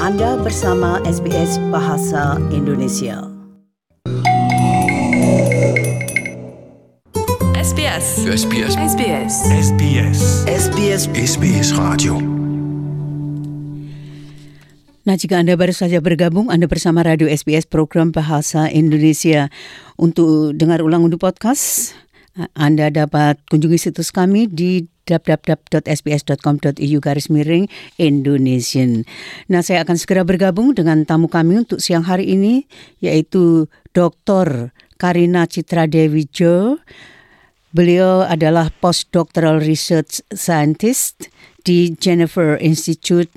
Anda bersama SBS Bahasa Indonesia. SBS. SBS. SBS. SBS. SBS SBS Radio. Nah, jika Anda baru saja bergabung, Anda bersama Radio SBS Program Bahasa Indonesia. Untuk dengar ulang untuk podcast, Anda dapat kunjungi situs kami di www.sbs.com.au/Indonesian. Nah, saya akan segera bergabung dengan tamu kami untuk siang hari ini, yaitu Dr. Karina Citra Dewi Jo. Beliau adalah Postdoctoral Research Scientist di Jennifer Institute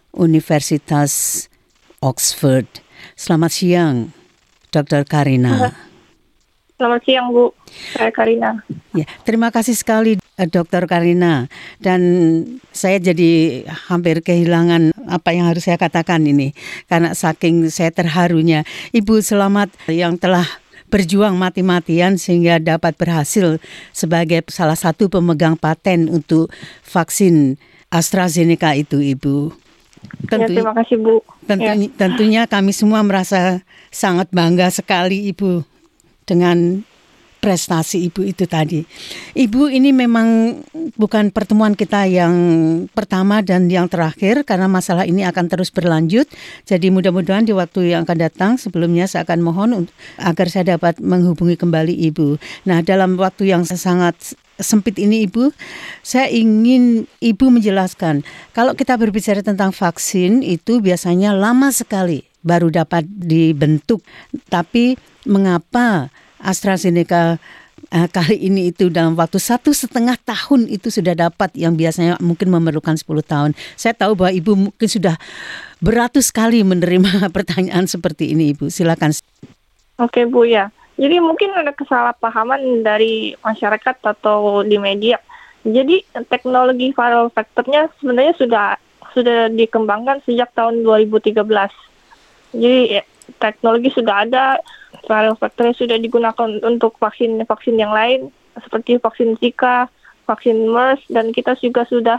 Universitas Oxford. Selamat siang, Dr. Karina. Selamat siang, Bu. Saya Karina. Ya, terima kasih sekali, Dr. Karina. Dan saya jadi hampir kehilangan apa yang harus saya katakan ini, karena saking saya terharunya. Ibu selamat yang telah berjuang mati-matian sehingga dapat berhasil sebagai salah satu pemegang paten untuk vaksin AstraZeneca itu, Ibu. Terima kasih, Bu. Tentunya kami semua merasa sangat bangga sekali, Ibu, dengan prestasi Ibu itu tadi. Ibu, ini memang bukan pertemuan kita yang pertama dan yang terakhir, karena masalah ini akan terus berlanjut. Jadi mudah-mudahan di waktu yang akan datang, sebelumnya saya akan mohon agar saya dapat menghubungi kembali Ibu. Nah, dalam waktu yang sangat sempit ini, Ibu, saya ingin Ibu menjelaskan, kalau kita berbicara tentang vaksin itu biasanya lama sekali baru dapat dibentuk. Tapi mengapa AstraZeneca kali ini itu dalam waktu 1,5 tahun itu sudah dapat yang biasanya mungkin memerlukan 10 tahun. Saya tahu bahwa Ibu mungkin sudah beratus kali menerima pertanyaan seperti ini, Ibu. Silakan. Oke, Bu, ya. Jadi mungkin ada kesalahpahaman dari masyarakat atau di media. Jadi teknologi viral vectornya sebenarnya sudah dikembangkan sejak tahun 2013. Jadi teknologi sudah ada, viral vectornya sudah digunakan untuk vaksin yang lain seperti vaksin Zika, vaksin MERS, dan kita juga sudah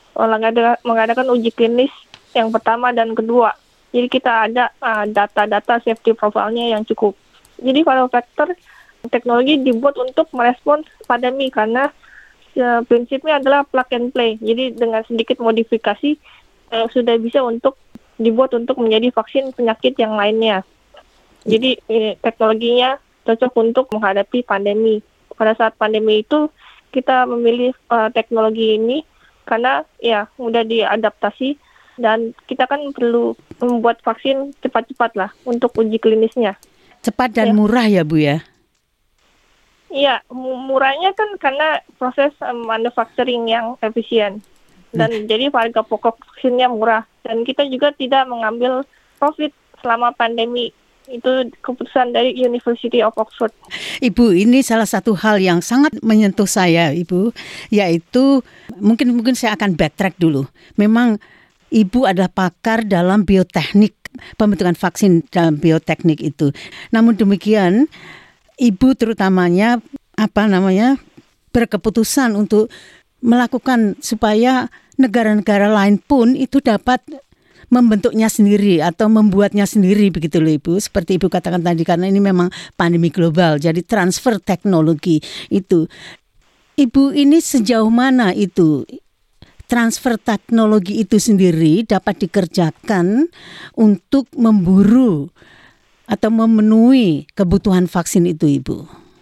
mengadakan uji klinis yang pertama dan kedua. Jadi kita ada data-data safety profile-nya yang cukup. Jadi viral vector teknologi dibuat untuk merespons pandemi karena prinsipnya adalah plug and play. Jadi dengan sedikit modifikasi sudah bisa dibuat untuk menjadi vaksin penyakit yang lainnya. Jadi teknologinya cocok untuk menghadapi pandemi. Pada saat pandemi itu kita memilih teknologi ini karena ya mudah diadaptasi dan kita kan perlu membuat vaksin cepat-cepat lah untuk uji klinisnya. Cepat dan murah ya, Bu, ya? Iya, murahnya kan karena proses manufacturing yang efisien. Dan jadi harga pokok vaksinnya murah. Dan kita juga tidak mengambil profit selama pandemi. Itu keputusan dari University of Oxford. Ibu, ini salah satu hal yang sangat menyentuh saya, Ibu, yaitu mungkin saya akan backtrack dulu. Memang Ibu adalah pakar dalam bioteknik, pembentukan vaksin dalam bioteknik itu. Namun demikian, Ibu terutamanya berkeputusan untuk melakukan supaya negara-negara lain pun itu dapat membentuknya sendiri atau membuatnya sendiri, begitu loh, Ibu. Seperti Ibu katakan tadi, karena ini memang pandemi global, jadi transfer teknologi itu. Ibu, ini sejauh mana itu transfer teknologi itu sendiri dapat dikerjakan untuk memburu atau memenuhi kebutuhan vaksin itu, Ibu?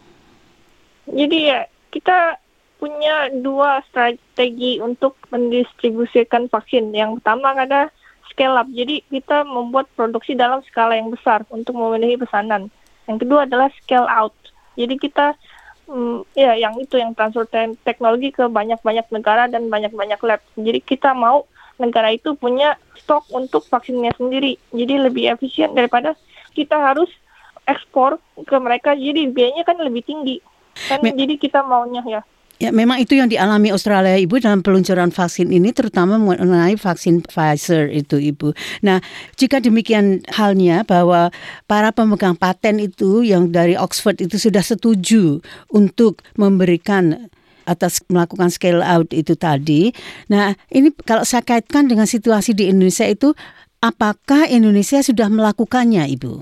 Jadi ya, kita punya 2 strategi untuk mendistribusikan vaksin. Yang pertama adalah scale up. Jadi kita membuat produksi dalam skala yang besar untuk memenuhi pesanan. Yang kedua adalah scale out. Jadi kita yang transfer teknologi ke banyak-banyak negara dan banyak-banyak lab. Jadi kita mau negara itu punya stok untuk vaksinnya sendiri. Jadi lebih efisien daripada kita harus ekspor ke mereka. Jadi biayanya kan lebih tinggi. Jadi kita maunya ya. Ya, memang itu yang dialami Australia, Ibu, dalam peluncuran vaksin ini, terutama mengenai vaksin Pfizer itu, Ibu. Nah, jika demikian halnya bahwa para pemegang paten itu yang dari Oxford itu sudah setuju untuk memberikan atas melakukan scale out itu tadi. Nah, ini kalau saya kaitkan dengan situasi di Indonesia itu, apakah Indonesia sudah melakukannya, Ibu?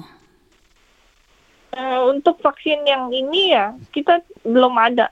Untuk vaksin yang ini ya, kita belum ada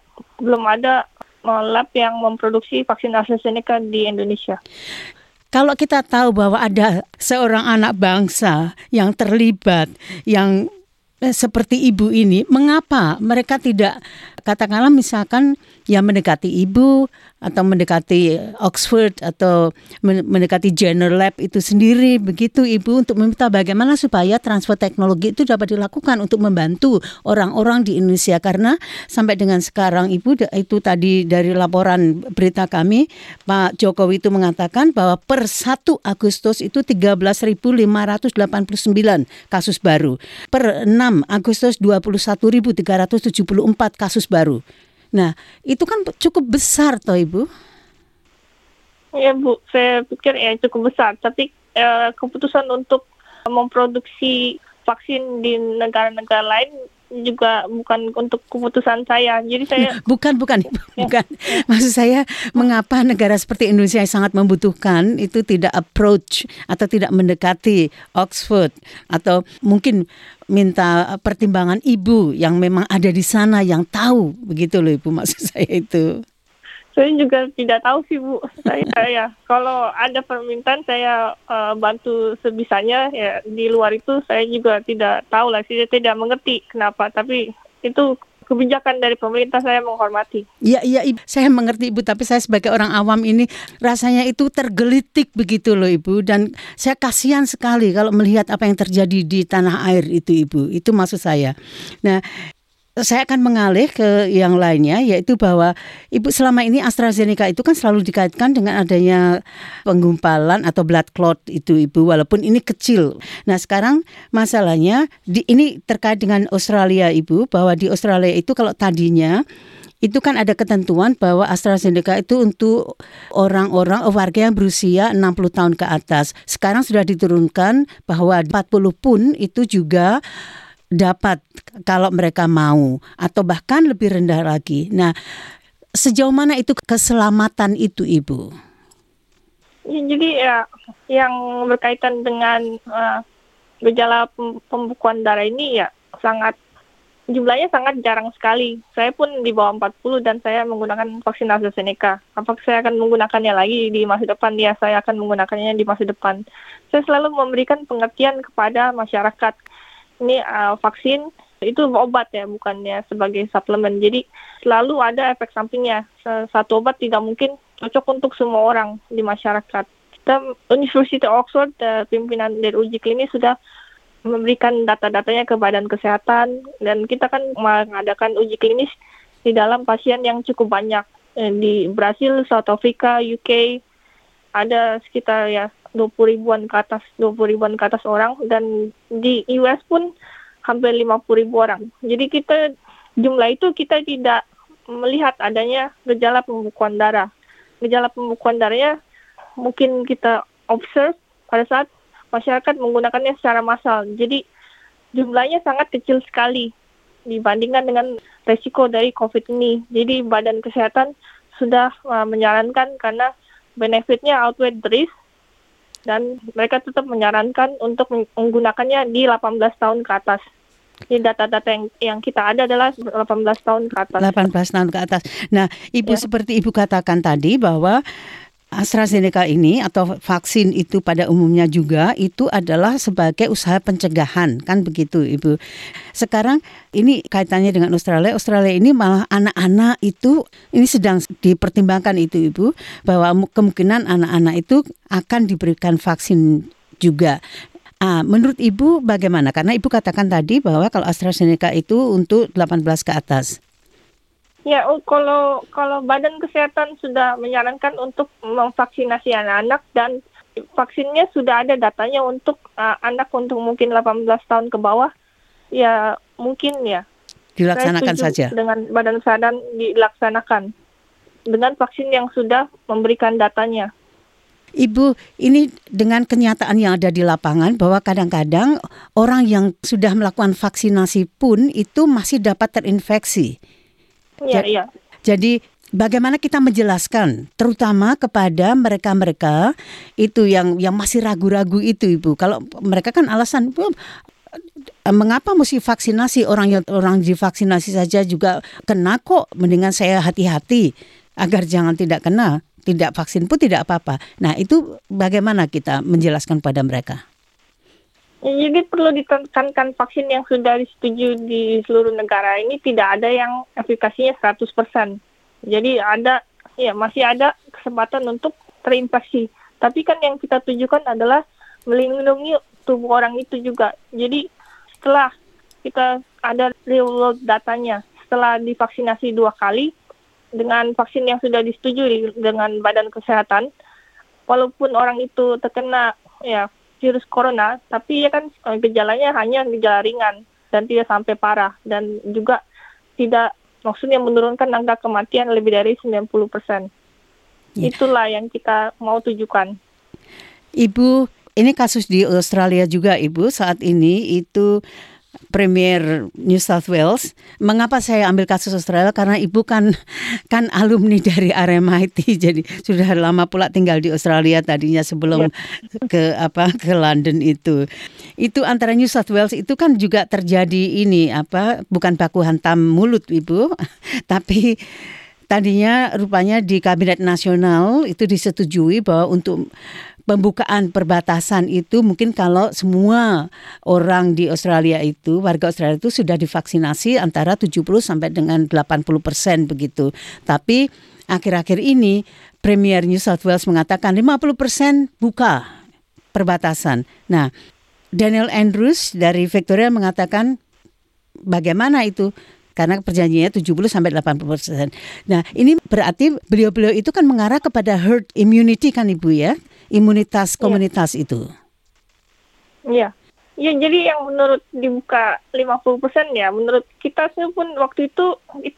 lab yang memproduksi vaksin AstraZeneca di Indonesia. Kalau kita tahu bahwa ada seorang anak bangsa yang terlibat, yang seperti Ibu ini, mengapa mereka tidak, katakanlah misalkan ya mendekati Ibu atau mendekati Oxford atau mendekati Jenner Lab itu sendiri begitu Ibu, untuk meminta bagaimana supaya transfer teknologi itu dapat dilakukan untuk membantu orang-orang di Indonesia. Karena sampai dengan sekarang Ibu, itu tadi dari laporan berita kami, Pak Jokowi itu mengatakan bahwa per 1 Agustus itu 13.589 kasus baru, per 6 Agustus 21.374 kasus baru. Nah, itu kan cukup besar toh Ibu? Ya Bu, saya pikir ya cukup besar. Tapi keputusan untuk memproduksi vaksin di negara-negara lain juga bukan untuk keputusan saya. Jadi saya bukan. Maksud saya, mengapa negara seperti Indonesia yang sangat membutuhkan itu tidak approach atau tidak mendekati Oxford, atau mungkin minta pertimbangan Ibu yang memang ada di sana yang tahu, begitu loh Ibu, maksud saya itu. Saya juga tidak tahu sih Bu. Saya kalau ada permintaan saya bantu sebisanya. Ya di luar itu saya juga tidak tahu lah. Saya tidak mengerti kenapa. Tapi itu kebijakan dari pemerintah, saya menghormati. Iya Ibu, saya mengerti Ibu. Tapi saya sebagai orang awam ini rasanya itu tergelitik begitu loh Ibu. Dan saya kasihan sekali kalau melihat apa yang terjadi di tanah air itu Ibu. Itu maksud saya. Nah, saya akan mengalih ke yang lainnya, yaitu bahwa Ibu selama ini AstraZeneca itu kan selalu dikaitkan dengan adanya penggumpalan atau blood clot itu Ibu, walaupun ini kecil. Nah sekarang masalahnya ini terkait dengan Australia Ibu, bahwa di Australia itu kalau tadinya itu kan ada ketentuan bahwa AstraZeneca itu untuk orang-orang warga yang berusia 60 tahun ke atas. Sekarang sudah diturunkan bahwa 40 pun itu juga dapat kalau mereka mau, atau bahkan lebih rendah lagi. Nah, sejauh mana itu keselamatan itu Ibu? Ya, jadi ya yang berkaitan dengan gejala pembekuan darah ini ya jumlahnya sangat jarang sekali. Saya pun di bawah 40 dan saya menggunakan vaksin AstraZeneca. Apakah saya akan menggunakannya lagi di masa depan? Ya, saya akan menggunakannya di masa depan. Saya selalu memberikan pengertian kepada masyarakat. Ini vaksin itu obat ya, bukannya sebagai suplemen. Jadi selalu ada efek sampingnya. Satu obat tidak mungkin cocok untuk semua orang di masyarakat. Kita University Oxford, pimpinan dari uji klinis sudah memberikan data-datanya ke Badan Kesehatan, dan kita kan mengadakan uji klinis di dalam pasien yang cukup banyak. Di Brasil, South Africa, UK ada sekitar 20 ribuan ke atas orang, dan di US pun hampir 50.000 orang. Jadi jumlah itu kita tidak melihat adanya gejala pembekuan darah. Gejala pembekuan darahnya mungkin kita observe pada saat masyarakat menggunakannya secara massal. Jadi jumlahnya sangat kecil sekali dibandingkan dengan resiko dari COVID ini. Jadi Badan Kesehatan sudah menyarankan karena benefitnya outweigh the risk, dan mereka tetap menyarankan untuk menggunakannya di 18 tahun ke atas. Jadi data-data yang kita ada adalah 18 tahun ke atas. 18 tahun ke atas. Nah, Ibu seperti Ibu katakan tadi bahwa AstraZeneca ini atau vaksin itu pada umumnya juga itu adalah sebagai usaha pencegahan, kan begitu Ibu. Sekarang ini kaitannya dengan Australia. Australia ini malah anak-anak itu ini sedang dipertimbangkan itu Ibu, bahwa kemungkinan anak-anak itu akan diberikan vaksin juga. Menurut Ibu bagaimana? Karena Ibu katakan tadi bahwa kalau AstraZeneca itu untuk 18 ke atas. Ya, kalau Badan Kesehatan sudah menyarankan untuk memvaksinasi anak-anak, dan vaksinnya sudah ada datanya untuk anak untuk mungkin 18 tahun ke bawah, ya mungkin ya dilaksanakan saja. Dengan Badan Kesehatan dilaksanakan dengan vaksin yang sudah memberikan datanya. Ibu, ini dengan kenyataan yang ada di lapangan bahwa kadang-kadang orang yang sudah melakukan vaksinasi pun itu masih dapat terinfeksi. Iya. Jadi bagaimana kita menjelaskan, terutama kepada mereka-mereka itu yang masih ragu-ragu itu, Ibu. Kalau mereka kan alasan, mengapa mesti vaksinasi, orang divaksinasi saja juga kena kok, mendingan saya hati-hati agar jangan tidak kena, tidak vaksin pun tidak apa-apa. Nah, itu bagaimana kita menjelaskan pada mereka? Jadi perlu ditekankan vaksin yang sudah disetujui di seluruh negara ini tidak ada yang efikasinya 100%. Jadi masih ada kesempatan untuk terinfeksi. Tapi kan yang kita tujukan adalah melindungi tubuh orang itu juga. Jadi setelah kita ada real world datanya, setelah divaksinasi 2 kali dengan vaksin yang sudah disetujui dengan Badan Kesehatan, walaupun orang itu terkena virus corona, tapi ya kan gejalanya hanya gejala ringan dan tidak sampai parah, dan juga tidak maksudnya menurunkan angka kematian lebih dari 90%. Itulah yang kita mau tujukan. Ibu, ini kasus di Australia juga, Ibu. Saat ini itu Premier New South Wales. Mengapa saya ambil kasus Australia? Karena Ibu kan alumni dari RMIT, jadi sudah lama pula tinggal di Australia tadinya sebelum ke London itu. Itu antara New South Wales itu kan juga terjadi bukan baku hantam mulut, Ibu, tapi tadinya rupanya di Kabinet Nasional itu disetujui bahwa untuk pembukaan perbatasan itu mungkin kalau semua orang di Australia itu, warga Australia itu sudah divaksinasi antara 70 sampai dengan 80% begitu. Tapi akhir-akhir ini Premier New South Wales mengatakan 50% buka perbatasan. Nah, Daniel Andrews dari Victoria mengatakan bagaimana itu? Karena perjanjiannya 70 sampai 80%. Nah, ini berarti beliau-beliau itu kan mengarah kepada herd immunity kan, Ibu ya? Imunitas komunitas itu. Iya. Ya, jadi yang menurut dibuka 50% ya, menurut kita pun waktu itu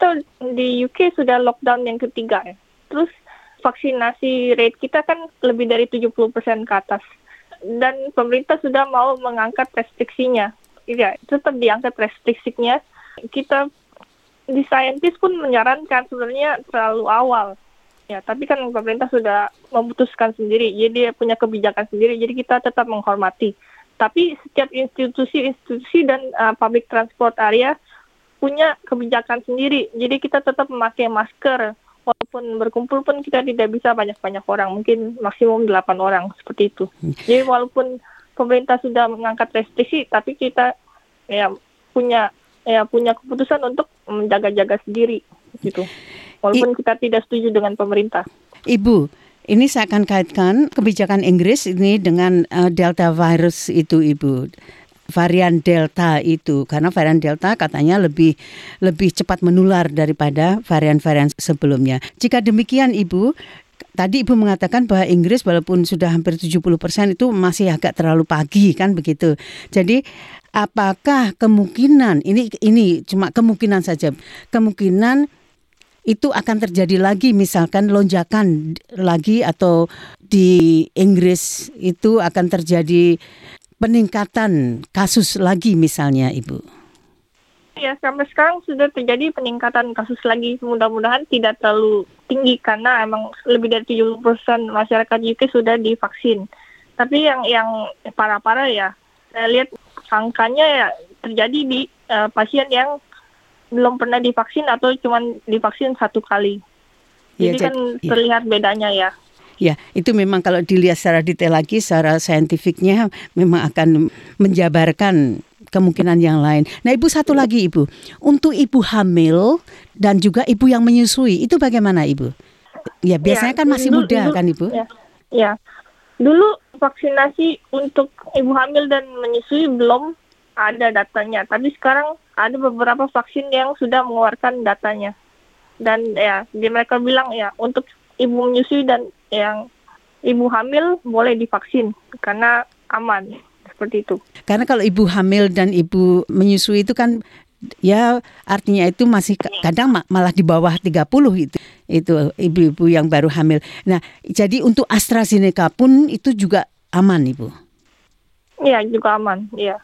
di UK sudah lockdown yang ketiga ya. Terus vaksinasi rate kita kan lebih dari 70% ke atas. Dan pemerintah sudah mau mengangkat restriksinya. Ya, tetap diangkat restriksinya. Kita di saintis pun menyarankan sebenarnya terlalu awal. Ya, tapi kan pemerintah sudah memutuskan sendiri, jadi dia punya kebijakan sendiri, jadi kita tetap menghormati. Tapi setiap institusi dan public transport area punya kebijakan sendiri, jadi kita tetap memakai masker. Walaupun berkumpul pun kita tidak bisa banyak-banyak orang, mungkin maksimum 8 orang, seperti itu. Jadi walaupun pemerintah sudah mengangkat restriksi, tapi kita punya keputusan untuk menjaga-jaga sendiri, gitu. Walaupun kita tidak setuju dengan pemerintah. Ibu, ini saya akan kaitkan kebijakan Inggris ini dengan Delta virus itu, Ibu. Varian Delta itu, karena varian Delta katanya lebih cepat menular daripada varian-varian sebelumnya. Jika demikian, Ibu, tadi Ibu mengatakan bahwa Inggris walaupun sudah hampir 70% itu masih agak terlalu pagi kan begitu. Jadi apakah kemungkinan, ini cuma kemungkinan saja, kemungkinan itu akan terjadi lagi misalkan lonjakan lagi atau di Inggris itu akan terjadi peningkatan kasus lagi misalnya, Ibu? Ya, sampai sekarang sudah terjadi peningkatan kasus lagi. Mudah-mudahan tidak terlalu tinggi karena emang lebih dari 70% masyarakat UK sudah divaksin. Tapi yang parah-parah ya, saya lihat angkanya ya terjadi di pasien yang belum pernah divaksin atau cuma divaksin 1 kali. Jadi terlihat bedanya ya. Ya, itu memang kalau dilihat secara detail lagi, secara saintifiknya memang akan menjabarkan kemungkinan yang lain. Nah, Ibu, satu lagi, Ibu. Untuk ibu hamil dan juga ibu yang menyusui, itu bagaimana, Ibu? Ya, biasanya kan masih muda kan, Ibu? Ya. Dulu vaksinasi untuk ibu hamil dan menyusui belum ada datanya. Tapi sekarang ada beberapa vaksin yang sudah mengeluarkan datanya. Dan mereka bilang untuk ibu menyusui dan yang ibu hamil boleh divaksin karena aman, seperti itu. Karena kalau ibu hamil dan ibu menyusui itu kan ya artinya itu masih kadang malah di bawah 30 itu ibu-ibu yang baru hamil. Nah, jadi untuk AstraZeneca pun itu juga aman, Ibu? Iya, juga aman, iya.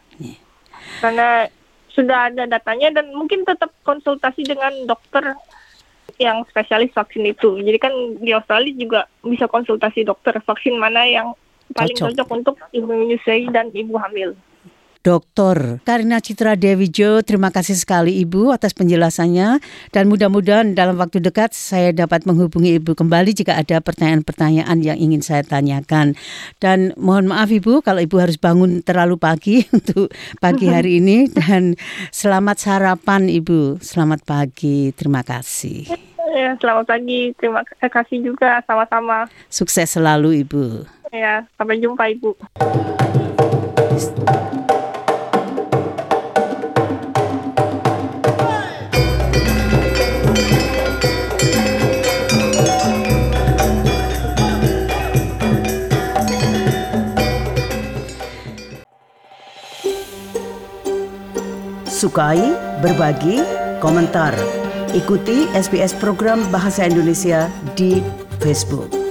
Karena sudah ada datanya dan mungkin tetap konsultasi dengan dokter yang spesialis vaksin itu. Jadi kan di Australia juga bisa konsultasi dokter vaksin mana yang paling cocok untuk ibu menyusui dan ibu hamil. Dr. Karina Citra Dewi Jo, terima kasih sekali Ibu atas penjelasannya, dan mudah-mudahan dalam waktu dekat saya dapat menghubungi Ibu kembali jika ada pertanyaan-pertanyaan yang ingin saya tanyakan. Dan mohon maaf Ibu kalau Ibu harus bangun terlalu pagi untuk pagi hari ini, dan selamat sarapan Ibu. Selamat pagi, terima kasih. Ya, selamat pagi, terima kasih juga, sama-sama. Sukses selalu Ibu. Ya, sampai jumpa Ibu. Sukai, berbagi, komentar. Ikuti SBS program Bahasa Indonesia di Facebook.